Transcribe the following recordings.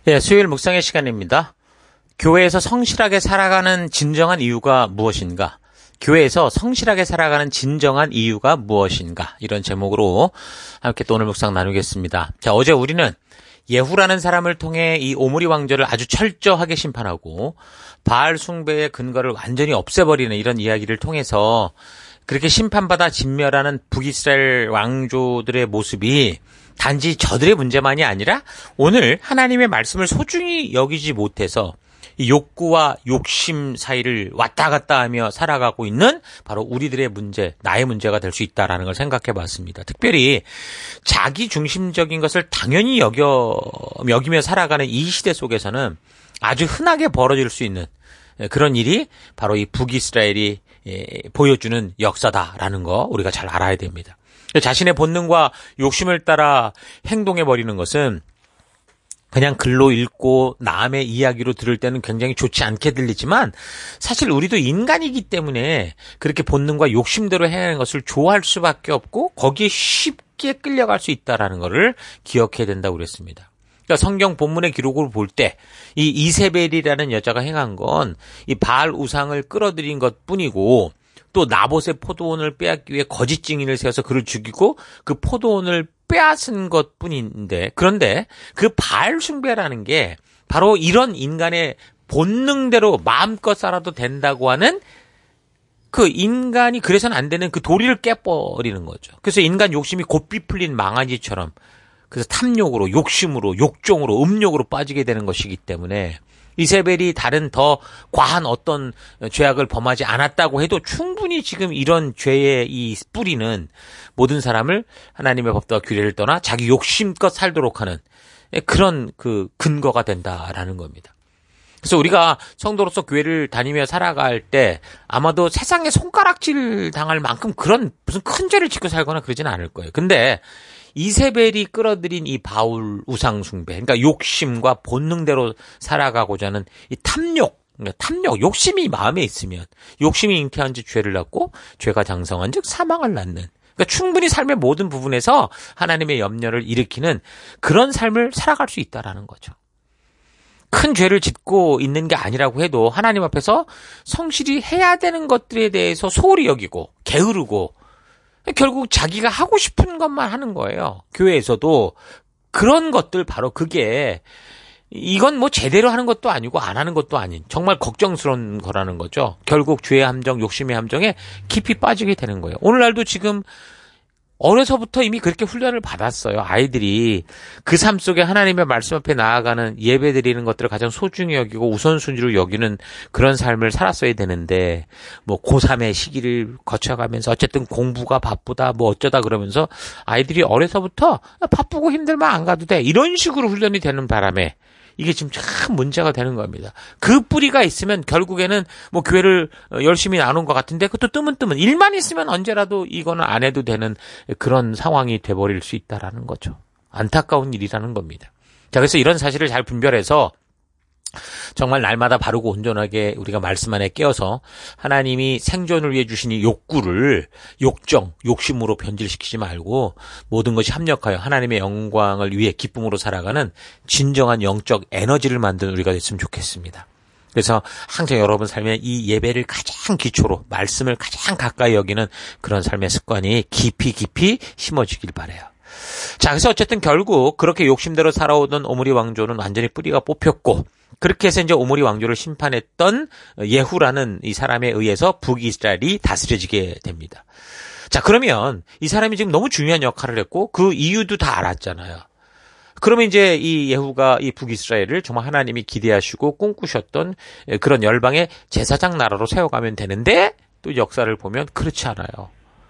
예, 수요일 묵상의 시간입니다. 교회에서 성실하게 살아가는 진정한 이유가 무엇인가? 교회에서 성실하게 살아가는 진정한 이유가 무엇인가? 이런 제목으로 함께 또 오늘 묵상 나누겠습니다. 자, 어제 우리는 예후라는 사람을 통해 이 오므리 왕조를 아주 철저하게 심판하고 바알 숭배의 근거를 완전히 없애버리는 이런 이야기를 통해서 그렇게 심판받아 진멸하는 북이스라엘 왕조들의 모습이 단지 저들의 문제만이 아니라 오늘 하나님의 말씀을 소중히 여기지 못해서 이 욕구와 욕심 사이를 왔다 갔다 하며 살아가고 있는 바로 우리들의 문제, 나의 문제가 될 수 있다라는 걸 생각해 봤습니다. 특별히 자기 중심적인 것을 당연히 여기며 살아가는 이 시대 속에서는 아주 흔하게 벌어질 수 있는 그런 일이 바로 이 북이스라엘이 보여주는 역사다라는 거 우리가 잘 알아야 됩니다. 자신의 본능과 욕심을 따라 행동해버리는 것은 그냥 글로 읽고 남의 이야기로 들을 때는 굉장히 좋지 않게 들리지만 사실 우리도 인간이기 때문에 그렇게 본능과 욕심대로 행하는 것을 좋아할 수밖에 없고 거기에 쉽게 끌려갈 수 있다는 것을 기억해야 된다고 그랬습니다. 그러니까 성경 본문의 기록을 볼 때 이 이세벨이라는 여자가 행한 건 이 바알 우상을 끌어들인 것뿐이고 또 나봇의 포도원을 빼앗기 위해 거짓 증인을 세워서 그를 죽이고 그 포도원을 빼앗은 것뿐인데 그런데 그 바알 숭배라는 게 바로 이런 인간의 본능대로 마음껏 살아도 된다고 하는 그 인간이 그래서는 안 되는 그 도리를 깨버리는 거죠. 그래서 인간 욕심이 곧비 풀린 망아지처럼 그래서 탐욕으로 욕심으로 욕종으로 음욕으로 빠지게 되는 것이기 때문에 이세벨이 다른 더 과한 어떤 죄악을 범하지 않았다고 해도 충분히 지금 이런 죄의 이 뿌리는 모든 사람을 하나님의 법도와 규례를 떠나 자기 욕심껏 살도록 하는 그런 그 근거가 된다라는 겁니다. 그래서 우리가 성도로서 교회를 다니며 살아갈 때 아마도 세상에 손가락질 당할 만큼 그런 무슨 큰 죄를 짓고 살거나 그러지는 않을 거예요. 근데 이세벨이 끌어들인 이 바울 우상 숭배, 그러니까 욕심과 본능대로 살아가고자 하는 이 탐욕, 욕심이 마음에 있으면 욕심이 잉태한 즉 죄를 낳고 죄가 장성한 즉 사망을 낳는 그러니까 충분히 삶의 모든 부분에서 하나님의 염려를 일으키는 그런 삶을 살아갈 수 있다라는 거죠. 큰 죄를 짓고 있는 게 아니라고 해도 하나님 앞에서 성실히 해야 되는 것들에 대해서 소홀히 여기고 게으르고 결국 자기가 하고 싶은 것만 하는 거예요. 교회에서도 그런 것들 바로 그게 이건 뭐 제대로 하는 것도 아니고 안 하는 것도 아닌 정말 걱정스러운 거라는 거죠. 결국 죄의 함정, 욕심의 함정에 깊이 빠지게 되는 거예요. 오늘날도 지금 어려서부터 이미 그렇게 훈련을 받았어요. 아이들이 그 삶 속에 하나님의 말씀 앞에 나아가는 예배 드리는 것들을 가장 소중히 여기고 우선순위로 여기는 그런 삶을 살았어야 되는데 뭐 고3의 시기를 거쳐가면서 어쨌든 공부가 바쁘다 뭐 어쩌다 그러면서 아이들이 어려서부터 바쁘고 힘들면 안 가도 돼 이런 식으로 훈련이 되는 바람에 이게 지금 참 문제가 되는 겁니다. 그 뿌리가 있으면 결국에는 뭐 교회를 열심히 나눈 것 같은데 그것도 뜨문뜨문 일만 있으면 언제라도 이거는 안 해도 되는 그런 상황이 돼버릴 수 있다라는 거죠. 안타까운 일이라는 겁니다. 자, 그래서 이런 사실을 잘 분별해서 정말 날마다 바르고 온전하게 우리가 말씀 안에 깨어서 하나님이 생존을 위해 주신 이 욕구를 욕심으로 변질시키지 말고 모든 것이 합력하여 하나님의 영광을 위해 기쁨으로 살아가는 진정한 영적 에너지를 만드는 우리가 됐으면 좋겠습니다. 그래서 항상 여러분 삶에 이 예배를 가장 기초로 말씀을 가장 가까이 여기는 그런 삶의 습관이 깊이 심어지길 바라요. 자, 그래서 어쨌든 결국 그렇게 욕심대로 살아오던 오므리 왕조는 완전히 뿌리가 뽑혔고 그렇게 해서 이제 오므리 왕조를 심판했던 예후라는 이 사람에 의해서 북이스라엘이 다스려지게 됩니다. 자, 그러면 이 사람이 지금 너무 중요한 역할을 했고 그 이유도 다 알았잖아요. 그러면 이제 이 예후가 이 북이스라엘을 정말 하나님이 기대하시고 꿈꾸셨던 그런 열방의 제사장 나라로 세워가면 되는데 또 역사를 보면 그렇지 않아요.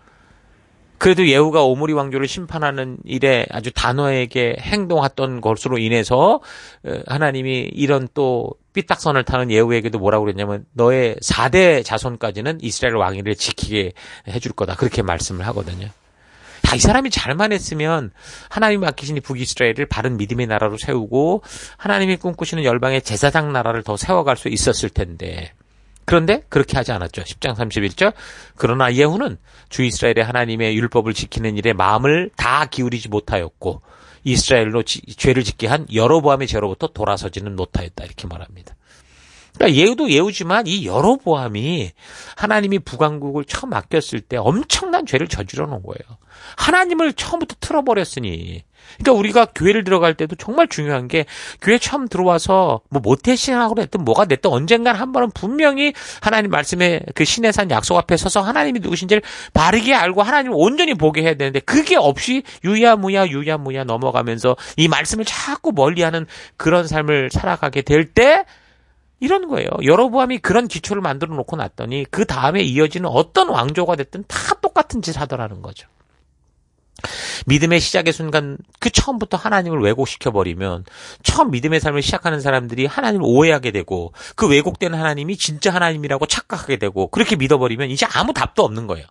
그래도 예후가 오므리 왕조를 심판하는 일에 아주 단호하게 행동했던 것으로 인해서 하나님이 이런 또 삐딱선을 타는 예후에게도 뭐라고 그랬냐면 너의 4대 자손까지는 이스라엘 왕위를 지키게 해줄 거다. 그렇게 말씀을 하거든요. 이 사람이 잘만 했으면 하나님이 맡기신 이 북이스라엘을 바른 믿음의 나라로 세우고 하나님이 꿈꾸시는 열방의 제사장 나라를 더 세워갈 수 있었을 텐데 그런데 그렇게 하지 않았죠. 10장 31절. 그러나 예후는 주 이스라엘의 하나님의 율법을 지키는 일에 마음을 다 기울이지 못하였고 이스라엘로 죄를 짓게 한 여로보암의 죄로부터 돌아서지는 못하였다. 이렇게 말합니다. 그러니까 예후도 예후지만 이 여로보암이 하나님이 북왕국을 처음 맡겼을 때 엄청난 죄를 저질러 놓은 거예요. 하나님을 처음부터 틀어버렸으니. 그러니까 우리가 교회를 들어갈 때도 정말 중요한 게 교회 처음 들어와서 뭐 모태신앙으로 됐든 뭐가 됐든 언젠간 한 번은 분명히 하나님 말씀에 그 신의 산 약속 앞에 서서 하나님이 누구신지를 바르게 알고 하나님을 온전히 보게 해야 되는데 그게 없이 유야무야 넘어가면서 이 말씀을 자꾸 멀리하는 그런 삶을 살아가게 될 때 이런 거예요. 여로보암이 그런 기초를 만들어 놓고 났더니 그 다음에 이어지는 어떤 왕조가 됐든 다 똑같은 짓 하더라는 거죠. 믿음의 시작의 순간 그 처음부터 하나님을 왜곡시켜버리면 처음 믿음의 삶을 시작하는 사람들이 하나님을 오해하게 되고 그 왜곡된 하나님이 진짜 하나님이라고 착각하게 되고 그렇게 믿어버리면 이제 아무 답도 없는 거예요.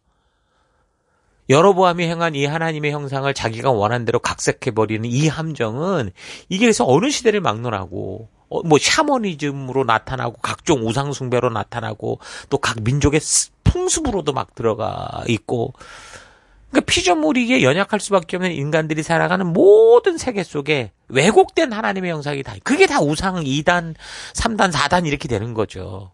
여로보암이 행한 이 하나님의 형상을 자기가 원하는 대로 각색해버리는 이 함정은 이게 그래서 어느 시대를 막론하고 뭐 샤머니즘으로 나타나고 각종 우상숭배로 나타나고 또 각 민족의 풍습으로도 막 들어가 있고 그러니까 피조물이기에 연약할 수밖에 없는 인간들이 살아가는 모든 세계 속에 왜곡된 하나님의 형상이 다 그게 다 우상 2단, 3단, 4단 이렇게 되는 거죠.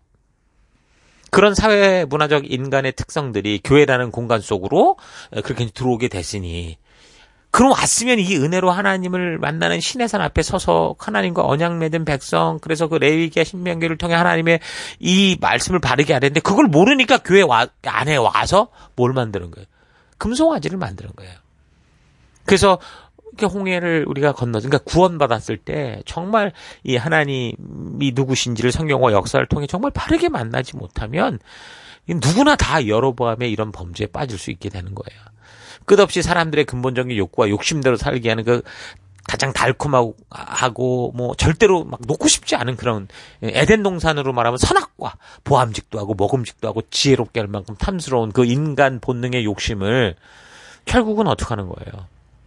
그런 사회 문화적 인간의 특성들이 교회라는 공간 속으로 그렇게 들어오게 됐으니 그럼 왔으면 이 은혜로 하나님을 만나는 신의 산 앞에 서서 하나님과 언약 맺은 백성 그래서 그 레위기와 신명기를 통해 하나님의 이 말씀을 바르게 하려는데 그걸 모르니까 교회 안에 와서 뭘 만드는 거예요? 금송아지를 만드는 거예요. 그래서 이렇게 홍해를 우리가 그러니까 구원받았을 때 정말 이 하나님이 누구신지를 성경과 역사를 통해 정말 바르게 만나지 못하면 누구나 다 여로보암의 이런 범죄에 빠질 수 있게 되는 거예요. 끝없이 사람들의 근본적인 욕구와 욕심대로 살게 하는 그 가장 달콤하고 뭐 절대로 막 놓고 싶지 않은 그런 에덴 동산으로 말하면 선악과 보암직도 하고 먹음직도 하고 지혜롭게 할 만큼 탐스러운 그 인간 본능의 욕심을 결국은 어떻게 하는 거예요?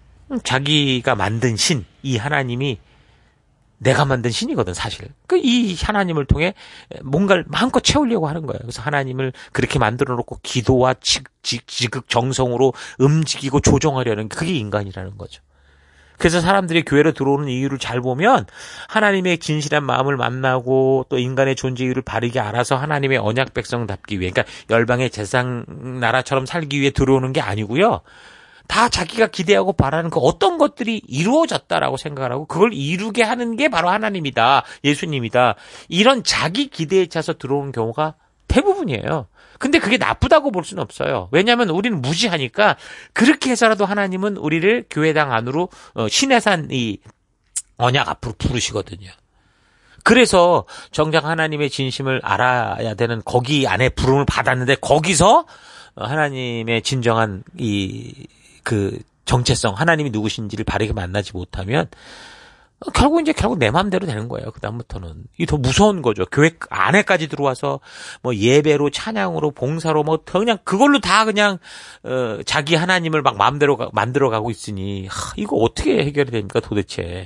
자기가 만든 신, 이 하나님이 내가 만든 신이거든 사실. 이 하나님을 통해 뭔가를 마음껏 채우려고 하는 거예요. 그래서 하나님을 그렇게 만들어 놓고 기도와 지극 정성으로 움직이고 조정하려는 그게 인간이라는 거죠. 그래서 사람들이 교회로 들어오는 이유를 잘 보면 하나님의 진실한 마음을 만나고 또 인간의 존재 이유를 바르게 알아서 하나님의 언약 백성답기 위해 그러니까 열방의 제상 나라처럼 살기 위해 들어오는 게 아니고요. 다 자기가 기대하고 바라는 그 어떤 것들이 이루어졌다라고 생각을 하고 그걸 이루게 하는 게 바로 하나님이다. 예수님이다. 이런 자기 기대에 차서 들어오는 경우가 대부분이에요. 근데 그게 나쁘다고 볼 수는 없어요. 왜냐하면 우리는 무지하니까 그렇게 해서라도 하나님은 우리를 교회당 안으로 신의 산 이 언약 앞으로 부르시거든요. 그래서 정작 하나님의 진심을 알아야 되는 거기 안에 부름을 받았는데 거기서 하나님의 진정한 그 정체성, 하나님이 누구신지를 바르게 만나지 못하면 결국 내 마음대로 되는 거예요. 그다음부터는. 이게 더 무서운 거죠. 교회 안에까지 들어와서 뭐 예배로 찬양으로 봉사로 뭐 그냥 그걸로 다 그냥 자기 하나님을 막 마음대로 만들어 가고 있으니 이거 어떻게 해결이 됩니까, 도대체.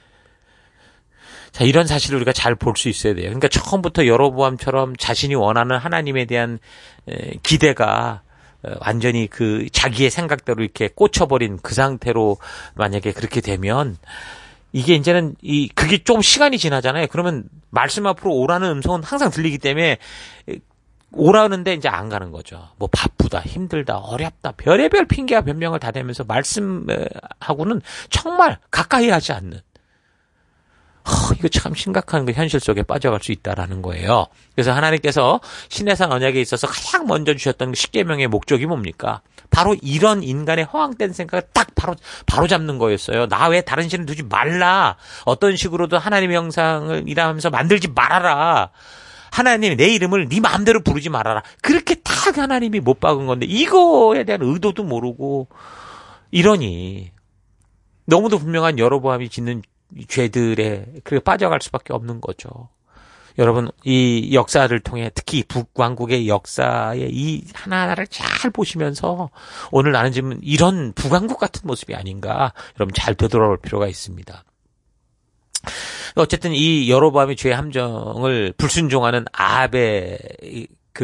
자, 이런 사실을 우리가 잘 볼 수 있어야 돼요. 그러니까 처음부터 여로보암처럼 자신이 원하는 하나님에 대한 기대가 완전히 그 자기의 생각대로 이렇게 꽂혀버린 그 상태로 만약에 그렇게 되면 이게 이제는 그게 좀 시간이 지나잖아요. 그러면 말씀 앞으로 오라는 음성은 항상 들리기 때문에 오라는데 이제 안 가는 거죠. 뭐 바쁘다, 힘들다, 어렵다, 별의별 핑계와 변명을 다 대면서 말씀하고는 정말 가까이 하지 않는. 이거 참 심각한 그 현실 속에 빠져갈 수 있다라는 거예요. 그래서 하나님께서 신의 산 언약에 있어서 가장 먼저 주셨던 그 십계명의 목적이 뭡니까? 바로 이런 인간의 허황된 생각을 딱 바로 잡는 거였어요. 나 외에 다른 신을 두지 말라. 어떤 식으로도 하나님의 형상을 일하면서 만들지 말아라. 하나님 내 이름을 네 마음대로 부르지 말아라. 그렇게 딱 하나님이 못 박은 건데 이거에 대한 의도도 모르고 이러니 너무도 분명한 여로보암이 짓는 죄들에 그렇게 빠져갈 수밖에 없는 거죠. 여러분 이 역사를 통해 특히 북왕국의 역사의 이 하나하나를 잘 보시면서 오늘 나는 지금 이런 북왕국 같은 모습이 아닌가 여러분 잘 되돌아볼 필요가 있습니다. 어쨌든 이 여로보암의 죄 함정을 불순종하는 아합의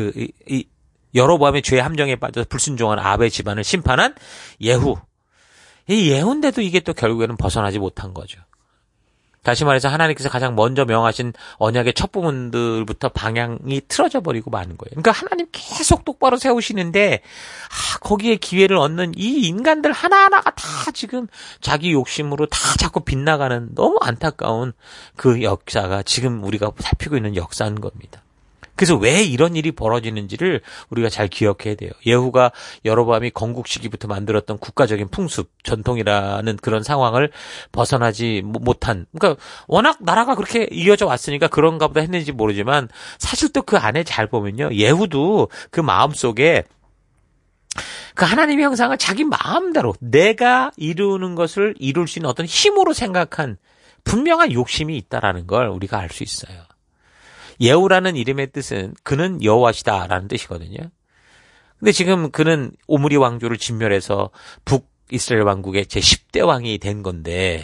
여로보암의 죄 함정에 빠져서 불순종한 아합의 집안을 심판한 예후. 이 예후인데도 이게 또 결국에는 벗어나지 못한 거죠. 다시 말해서 하나님께서 가장 먼저 명하신 언약의 첫 부분들부터 방향이 틀어져 버리고 마는 거예요. 그러니까 하나님 계속 똑바로 세우시는데 거기에 기회를 얻는 이 인간들 하나하나가 다 지금 자기 욕심으로 다 자꾸 빗나가는 너무 안타까운 그 역사가 지금 우리가 살피고 있는 역사인 겁니다. 그래서 왜 이런 일이 벌어지는지를 우리가 잘 기억해야 돼요. 예후가 여로보암이 건국 시기부터 만들었던 국가적인 풍습, 전통이라는 그런 상황을 벗어나지 못한, 그러니까 워낙 나라가 그렇게 이어져 왔으니까 그런가 보다 했는지 모르지만 사실 또 그 안에 잘 보면요. 예후도 그 마음속에 그 하나님의 형상을 자기 마음대로 내가 이루는 것을 이룰 수 있는 어떤 힘으로 생각한 분명한 욕심이 있다라는 걸 우리가 알 수 있어요. 예후라는 이름의 뜻은 그는 여호와시다라는 뜻이거든요. 근데 지금 그는 오므리 왕조를 진멸해서 북이스라엘 왕국의 제10대 왕이 된 건데,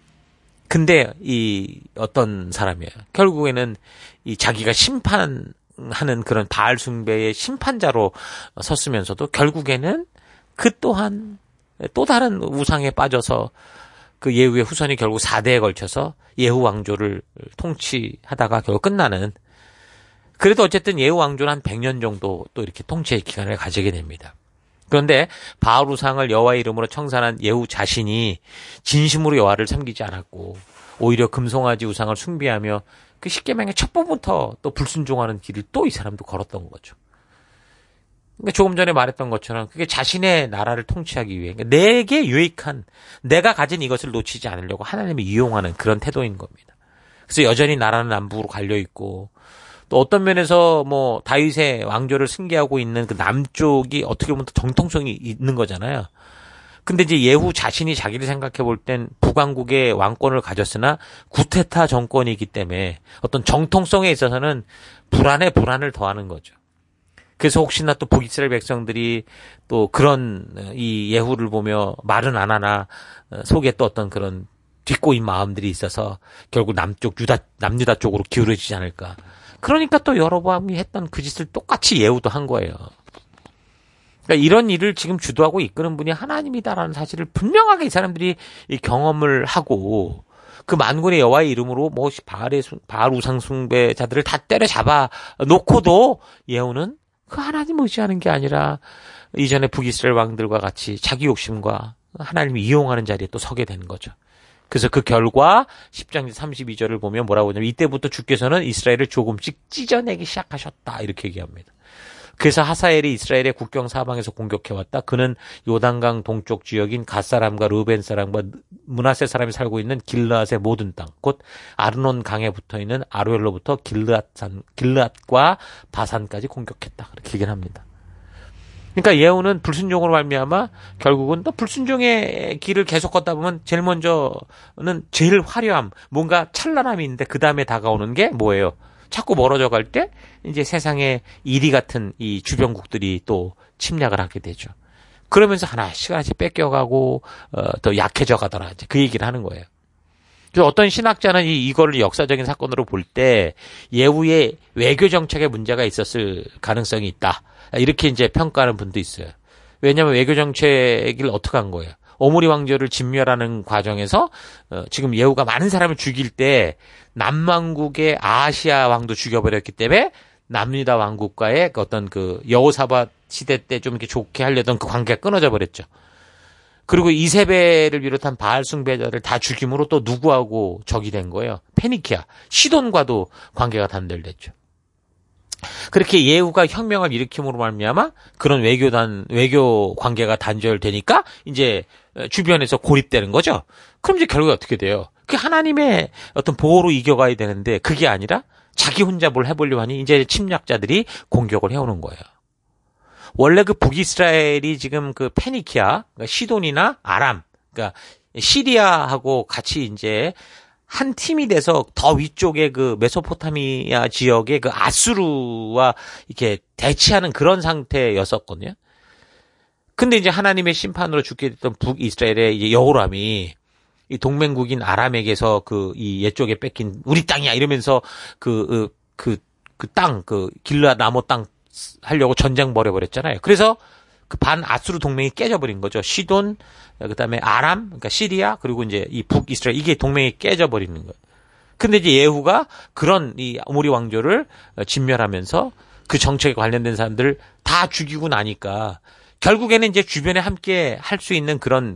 근데 이 어떤 사람이에요. 결국에는 이 자기가 심판하는 그런 바알 숭배의 심판자로 섰으면서도 결국에는 그 또한 또 다른 우상에 빠져서 그 예후의 후손이 결국 4대에 걸쳐서 예후 왕조를 통치하다가 결국 끝나는, 그래도 어쨌든 예후 왕조는 한 100년 정도 또 이렇게 통치의 기간을 가지게 됩니다. 그런데 바알 우상을 여호와의 이름으로 청산한 예후 자신이 진심으로 여호와를 섬기지 않았고 오히려 금송아지 우상을 숭배하며 그 십계명의 첫 부분부터 또 불순종하는 길을 또 이 사람도 걸었던 거죠. 그러니까 조금 전에 말했던 것처럼 그게 자신의 나라를 통치하기 위해, 그러니까 내게 유익한, 내가 가진 이것을 놓치지 않으려고 하나님을 이용하는 그런 태도인 겁니다. 그래서 여전히 나라는 남북으로 갈려 있고, 또 어떤 면에서 뭐 다윗의 왕조를 승계하고 있는 그 남쪽이 어떻게 보면 또 정통성이 있는 거잖아요. 근데 이제 예후 자신이 자기를 생각해 볼 땐 북왕국의 왕권을 가졌으나 구테타 정권이기 때문에 어떤 정통성에 있어서는 불안을 더하는 거죠. 그래서 혹시나 또 북이스라엘 백성들이 또 그런 이 예후를 보며 말은 안 하나 속에 또 어떤 그런 뒷꼬인 마음들이 있어서 결국 남유다 쪽으로 기울어지지 않을까. 그러니까 또 여로보암이 했던 그 짓을 똑같이 예후도 한 거예요. 그러니까 이런 일을 지금 주도하고 이끄는 분이 하나님이다라는 사실을 분명하게 이 사람들이 경험을 하고, 그 만군의 여호와의 이름으로 뭐 바알 우상 숭배자들을 다 때려잡아 놓고도 예후는 그 하나님 의지하는 게 아니라 이전에 북이스라엘 왕들과 같이 자기 욕심과 하나님을 이용하는 자리에 또 서게 되는 거죠. 그래서 그 결과 10장 32절을 보면 뭐라고 하냐면 이때부터 주께서는 이스라엘을 조금씩 찢어내기 시작하셨다 이렇게 얘기합니다. 그래서 하사엘이 이스라엘의 국경 사방에서 공격해왔다. 그는 요단강 동쪽 지역인 갓 사람과 르벤 사람과 므낫세 사람이 살고 있는 길르앗의 모든 땅, 곧 아르논 강에 붙어있는 아로엘로부터 길르앗과 바산까지 공격했다. 그렇게 얘기를 합니다. 그러니까 예후는 불순종으로 말미암아 결국은 또 불순종의 길을 계속 걷다 보면 제일 먼저는 제일 화려함, 뭔가 찬란함이 있는데 그 다음에 다가오는 게 뭐예요? 자꾸 멀어져 갈 때 이제 세상의 이리 같은 이 주변국들이 또 침략을 하게 되죠. 그러면서 하나씩 뺏겨가고 더 약해져 가더라. 이제 그 얘기를 하는 거예요. 그래서 어떤 신학자는 이거를 역사적인 사건으로 볼 때 예후의 외교 정책에 문제가 있었을 가능성이 있다. 이렇게 이제 평가하는 분도 있어요. 왜냐하면 외교 정책을 어떻게 한 거예요? 오므리 왕조를 진멸하는 과정에서 지금 예후가 많은 사람을 죽일 때 남왕국의 아하시아 왕도 죽여버렸기 때문에 남유다 왕국과의 어떤 그 여호사밧 시대 때 좀 이렇게 좋게 하려던 그 관계가 끊어져 버렸죠. 그리고 이세벨을 비롯한 바알 숭배자를 다 죽임으로 또 누구하고 적이 된 거예요? 페니키아, 시돈과도 관계가 단절됐죠. 그렇게 예후가 혁명을 일으킴으로 말미암아 그런 외교 관계가 단절되니까 이제 주변에서 고립되는 거죠. 그럼 이제 결국에 어떻게 돼요? 그 하나님의 어떤 보호로 이겨가야 되는데 그게 아니라 자기 혼자 뭘 해보려고 하니 이제 침략자들이 공격을 해오는 거예요. 원래 그 북이스라엘이 지금 그 페니키아, 그러니까 시돈이나 아람, 그러니까 시리아하고 같이 이제 한 팀이 돼서 더 위쪽에 그 메소포타미아 지역의 그 아수르와 이렇게 대치하는 그런 상태였었거든요. 근데 이제 하나님의 심판으로 죽게 됐던 북이스라엘의 이제 여호람이 이 동맹국인 아람에게서 그 이 옛쪽에 뺏긴 우리 땅이야 이러면서 그 길르앗 나무 땅 하려고 전쟁 벌여버렸잖아요. 그래서 그 반아수르 동맹이 깨져버린 거죠. 시돈, 그다음에 아람, 그러니까 시리아, 그리고 이제 이 북이스라엘, 이게 동맹이 깨져버리는 거예요. 근데 이제 예후가 그런 이 아모리 왕조를 진멸하면서 그 정책에 관련된 사람들을 다 죽이고 나니까 결국에는 이제 주변에 함께 할 수 있는 그런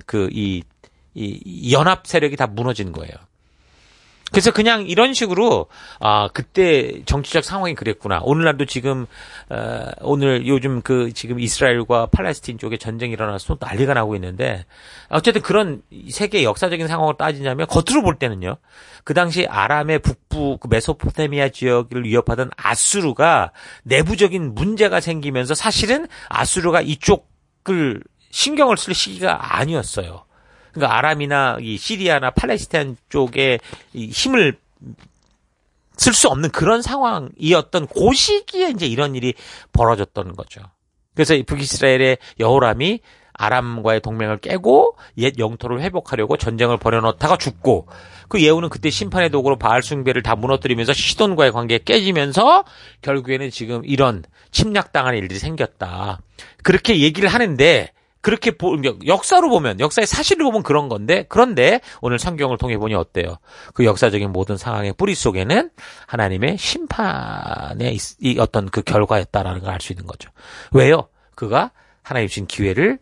이 연합 세력이 다 무너진 거예요. 그래서 그냥 이런 식으로 그때 정치적 상황이 그랬구나. 오늘날도 지금 오늘 요즘 지금 이스라엘과 팔레스틴 쪽에 전쟁이 일어나서 또 난리가 나고 있는데 어쨌든 그런 세계 역사적인 상황을 따지자면 겉으로 볼 때는요. 그 당시 아람의 북부 그 메소포타미아 지역을 위협하던 아수르가 내부적인 문제가 생기면서 사실은 아수르가 이쪽을 신경을 쓸 시기가 아니었어요. 그러니까 아람이나 이 시리아나 팔레스타인 쪽에 이 힘을 쓸 수 없는 그런 상황이었던 그 시기에 이제 이런 일이 벌어졌던 거죠. 그래서 북이스라엘의 여호람이 아람과의 동맹을 깨고 옛 영토를 회복하려고 전쟁을 벌여놓다가 죽고 그 예후는 그때 심판의 도구로 바알 숭배를 다 무너뜨리면서 시돈과의 관계가 깨지면서 결국에는 지금 이런 침략당하는 일들이 생겼다. 그렇게 얘기를 하는데 그렇게 역사로 보면 역사의 사실을 보면 그런 건데 그런데 오늘 성경을 통해 보니 어때요? 그 역사적인 모든 상황의 뿌리 속에는 하나님의 심판의 어떤 그 결과였다라는 걸 알 수 있는 거죠. 왜요? 그가 하나님 주신 기회를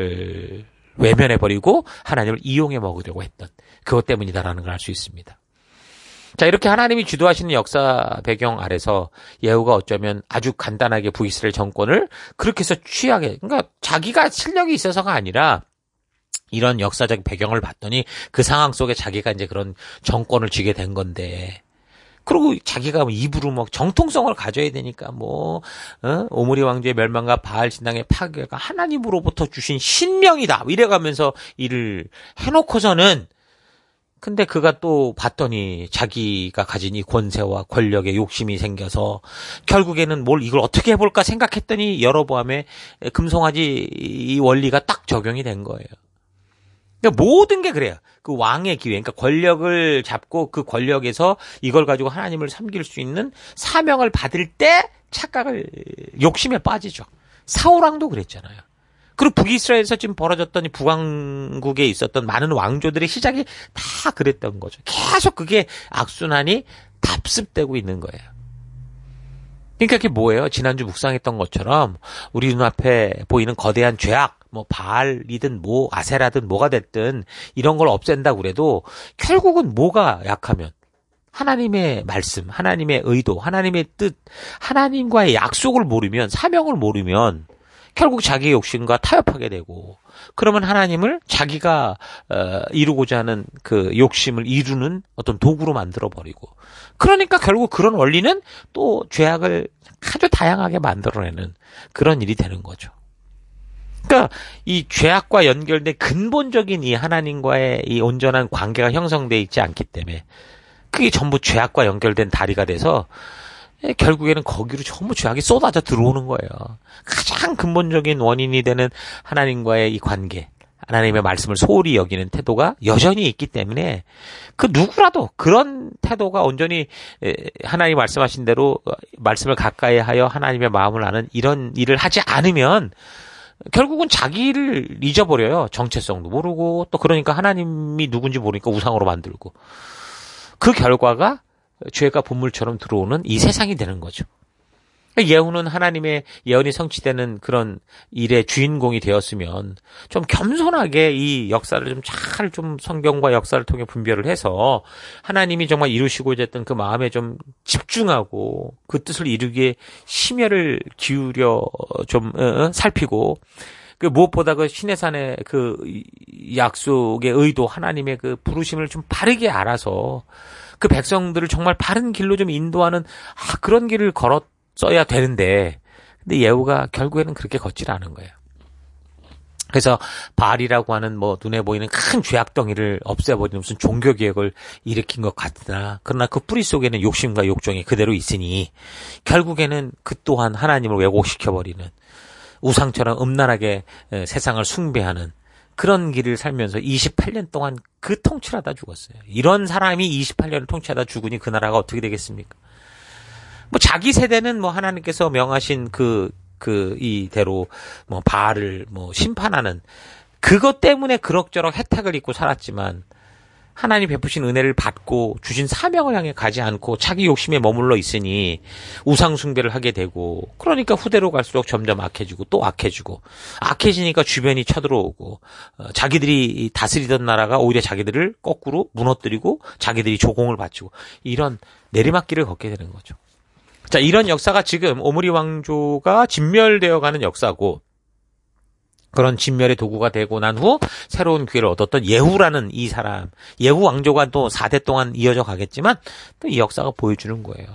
외면해버리고 하나님을 이용해 먹으려고 했던 그것 때문이다라는 걸 알 수 있습니다. 자, 이렇게 하나님이 주도하시는 역사 배경 아래서 예후가 어쩌면 아주 간단하게 북이스라엘 정권을 그렇게 해서 취하게, 그러니까 자기가 실력이 있어서가 아니라 이런 역사적 배경을 봤더니 그 상황 속에 자기가 이제 그런 정권을 쥐게 된 건데, 그리고 자기가 입으로 뭐 정통성을 가져야 되니까 오므리 왕조의 멸망과 바알 신당의 파괴가 하나님으로부터 주신 신명이다 이래가면서 일을 해놓고서는 근데 그가 또 봤더니 자기가 가진 이 권세와 권력에 욕심이 생겨서 결국에는 이걸 어떻게 해볼까 생각했더니 여로보암의 금송아지 이 원리가 딱 적용이 된 거예요. 그러니까 모든 게 그래요. 그 왕의 기회, 그러니까 권력을 잡고 그 권력에서 이걸 가지고 하나님을 섬길 수 있는 사명을 받을 때 욕심에 빠지죠. 사울왕도 그랬잖아요. 그리고 북이스라엘에서 지금 벌어졌던 이 북왕국에 있었던 많은 왕조들의 시작이 다 그랬던 거죠. 계속 그게 악순환이 답습되고 있는 거예요. 그러니까 그게 뭐예요? 지난주 묵상했던 것처럼 우리 눈앞에 보이는 거대한 죄악, 바알이든 아세라든 뭐가 됐든 이런 걸 없앤다고 그래도 결국은 뭐가 약하면 하나님의 말씀, 하나님의 의도, 하나님의 뜻, 하나님과의 약속을 모르면, 사명을 모르면 결국 자기의 욕심과 타협하게 되고 그러면 하나님을 자기가 이루고자 하는 그 욕심을 이루는 어떤 도구로 만들어버리고 그러니까 결국 그런 원리는 또 죄악을 아주 다양하게 만들어내는 그런 일이 되는 거죠. 그러니까 이 죄악과 연결된 근본적인 이 하나님과의 이 온전한 관계가 형성되어 있지 않기 때문에 그게 전부 죄악과 연결된 다리가 돼서 결국에는 거기로 전부 죄악이 쏟아져 들어오는 거예요. 가장 근본적인 원인이 되는 하나님과의 이 관계, 하나님의 말씀을 소홀히 여기는 태도가 여전히 있기 때문에 그 누구라도 그런 태도가 온전히 하나님 말씀하신 대로 말씀을 가까이 하여 하나님의 마음을 아는 이런 일을 하지 않으면 결국은 자기를 잊어버려요. 정체성도 모르고 또 그러니까 하나님이 누군지 모르니까 우상으로 만들고 그 결과가 죄가 본물처럼 들어오는 이 세상이 되는 거죠. 예후는 하나님의 예언이 성취되는 그런 일의 주인공이 되었으면 좀 겸손하게 이 역사를 좀 성경과 역사를 통해 분별을 해서 하나님이 정말 이루시고자 했던 그 마음에 좀 집중하고 그 뜻을 이루기에 심혈을 기울여 좀 살피고 그 무엇보다 그 시내산의 그 약속의 의도 하나님의 그 부르심을 좀 바르게 알아서 그 백성들을 정말 바른 길로 좀 인도하는 그런 길을 걸었어야 되는데 근데 예후가 결국에는 그렇게 걷질 않은 거예요. 그래서 바알이라고 하는 눈에 보이는 큰 죄악덩이를 없애버리는 무슨 종교개혁을 일으킨 것 같으나 그러나 그 뿌리 속에는 욕심과 욕정이 그대로 있으니 결국에는 그 또한 하나님을 왜곡시켜버리는 우상처럼 음란하게 세상을 숭배하는 그런 길을 살면서 28년 동안 그 통치하다 죽었어요. 이런 사람이 28년을 통치하다 죽으니 그 나라가 어떻게 되겠습니까? 자기 세대는 하나님께서 명하신 그 이대로 바알을 심판하는 그것 때문에 그럭저럭 혜택을 입고 살았지만 하나님 베푸신 은혜를 받고 주신 사명을 향해 가지 않고 자기 욕심에 머물러 있으니 우상 숭배를 하게 되고, 그러니까 후대로 갈수록 점점 악해지고 또 악해지고, 악해지니까 주변이 쳐들어오고, 자기들이 다스리던 나라가 오히려 자기들을 거꾸로 무너뜨리고 자기들이 조공을 바치고, 이런 내리막길을 걷게 되는 거죠. 자, 이런 역사가 지금 오므리 왕조가 진멸되어가는 역사고, 그런 진멸의 도구가 되고 난 후 새로운 기회를 얻었던 예후라는 이 사람, 예후 왕조가 또 4대 동안 이어져 가겠지만 또 이 역사가 보여주는 거예요.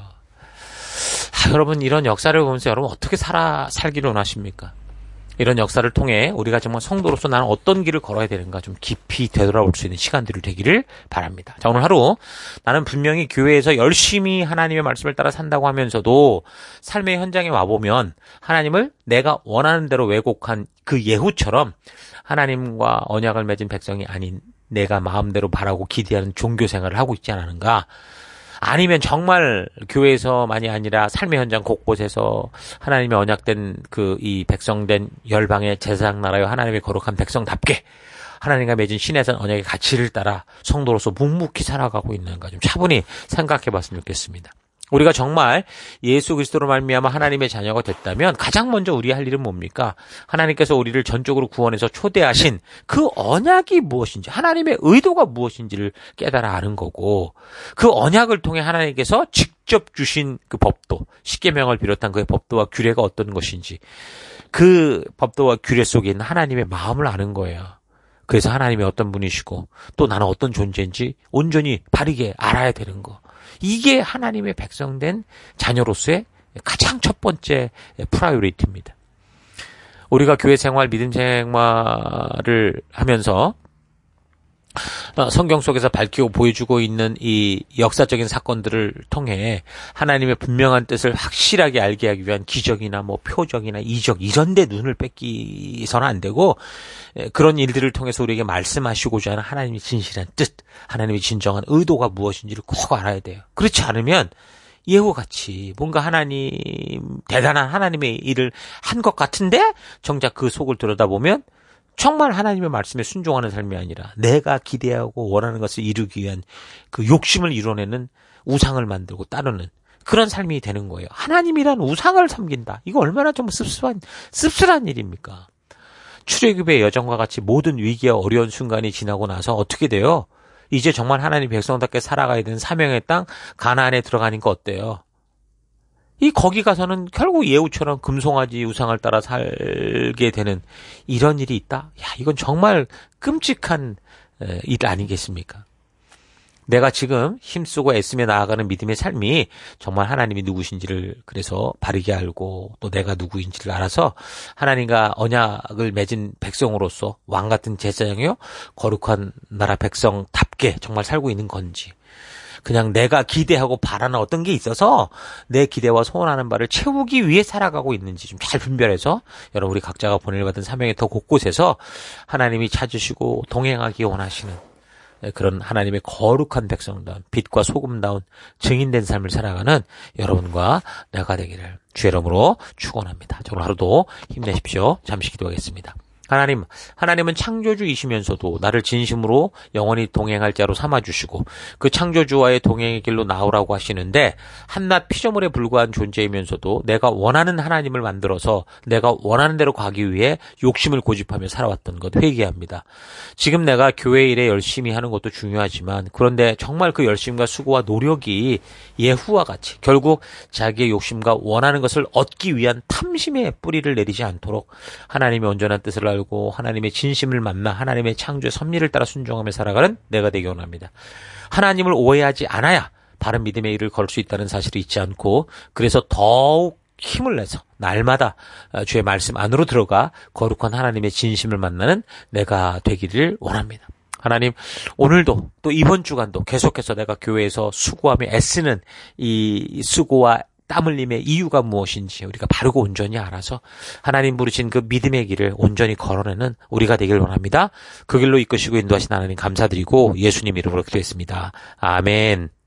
여러분, 이런 역사를 보면서 여러분 어떻게 살기를 원하십니까? 이런 역사를 통해 우리가 정말 성도로서 나는 어떤 길을 걸어야 되는가 좀 깊이 되돌아볼 수 있는 시간들이 되기를 바랍니다. 자, 오늘 하루 나는 분명히 교회에서 열심히 하나님의 말씀을 따라 산다고 하면서도 삶의 현장에 와보면 하나님을 내가 원하는 대로 왜곡한 그 예후처럼 하나님과 언약을 맺은 백성이 아닌 내가 마음대로 바라고 기대하는 종교 생활을 하고 있지 않은가? 아니면 정말 교회에서만이 아니라 삶의 현장 곳곳에서 하나님의 언약된 이 백성된 열방의 제사장 나라여 하나님의 거룩한 백성답게 하나님과 맺은 신의 언약의 가치를 따라 성도로서 묵묵히 살아가고 있는가 좀 차분히 생각해 봤으면 좋겠습니다. 우리가 정말 예수 그리스도로 말미암아 하나님의 자녀가 됐다면 가장 먼저 우리 할 일은 뭡니까? 하나님께서 우리를 전적으로 구원해서 초대하신 그 언약이 무엇인지, 하나님의 의도가 무엇인지를 깨달아 아는 거고, 그 언약을 통해 하나님께서 직접 주신 그 법도, 십계명을 비롯한 그의 법도와 규례가 어떤 것인지, 그 법도와 규례 속에 있는 하나님의 마음을 아는 거예요. 그래서 하나님이 어떤 분이시고 또 나는 어떤 존재인지 온전히 바르게 알아야 되는 거. 이게 하나님의 백성된 자녀로서의 가장 첫 번째 프라이오리티입니다. 우리가 교회 생활, 믿음 생활을 하면서 성경 속에서 밝히고 보여주고 있는 이 역사적인 사건들을 통해 하나님의 분명한 뜻을 확실하게 알게 하기 위한 기적이나 표적이나 이적 이런 데 눈을 뺏기서는 안 되고, 그런 일들을 통해서 우리에게 말씀하시고자 하는 하나님의 진실한 뜻, 하나님의 진정한 의도가 무엇인지를 꼭 알아야 돼요. 그렇지 않으면 예후같이 뭔가 대단한 하나님의 일을 한 것 같은데 정작 그 속을 들여다보면 정말 하나님의 말씀에 순종하는 삶이 아니라 내가 기대하고 원하는 것을 이루기 위한 그 욕심을 이뤄내는 우상을 만들고 따르는 그런 삶이 되는 거예요. 하나님이란 우상을 섬긴다. 이거 얼마나 좀 씁쓸한 일입니까? 출애굽의 여정과 같이 모든 위기와 어려운 순간이 지나고 나서 어떻게 돼요? 이제 정말 하나님 백성답게 살아가야 되는 사명의 땅 가나안에 들어가니까 어때요? 거기 가서는 결국 예후처럼 금송아지 우상을 따라 살게 되는 이런 일이 있다? 이건 정말 끔찍한 일 아니겠습니까? 내가 지금 힘쓰고 애쓰며 나아가는 믿음의 삶이 정말 하나님이 누구신지를 그래서 바르게 알고 또 내가 누구인지를 알아서 하나님과 언약을 맺은 백성으로서 왕같은 제사장이요 거룩한 나라 백성답게 정말 살고 있는 건지, 그냥 내가 기대하고 바라는 어떤 게 있어서 내 기대와 소원하는 바를 채우기 위해 살아가고 있는지 좀 잘 분별해서 여러분 우리 각자가 보내받은 사명의 더 곳곳에서 하나님이 찾으시고 동행하기 원하시는 그런 하나님의 거룩한 백성다운 빛과 소금다운 증인된 삶을 살아가는 여러분과 내가 되기를 주의 이름으로 축원합니다. 오늘 하루도 힘내십시오. 잠시 기도하겠습니다. 하나님은 창조주이시면서도 나를 진심으로 영원히 동행할 자로 삼아주시고 그 창조주와의 동행의 길로 나오라고 하시는데, 한낱 피조물에 불과한 존재이면서도 내가 원하는 하나님을 만들어서 내가 원하는 대로 가기 위해 욕심을 고집하며 살아왔던 것 회개합니다. 지금 내가 교회 일에 열심히 하는 것도 중요하지만, 그런데 정말 그 열심과 수고와 노력이 예후와 같이 결국 자기의 욕심과 원하는 것을 얻기 위한 탐심의 뿌리를 내리지 않도록 하나님의 온전한 뜻을 알고 하나님의 진심을 만나 하나님의 창조의 섭리를 따라 순종하며 살아가는 내가 되기 원합니다. 하나님을 오해하지 않아야 바른 믿음의 일을 걸 수 있다는 사실을 잊지 않고, 그래서 더욱 힘을 내서 날마다 주의 말씀 안으로 들어가 거룩한 하나님의 진심을 만나는 내가 되기를 원합니다. 하나님, 오늘도 또 이번 주간도 계속해서 내가 교회에서 수고하며 애쓰는 이 수고와 땀 흘림의 이유가 무엇인지 우리가 바르고 온전히 알아서 하나님 부르신 그 믿음의 길을 온전히 걸어내는 우리가 되길 원합니다. 그 길로 이끄시고 인도하신 하나님 감사드리고 예수님 이름으로 기도했습니다. 아멘.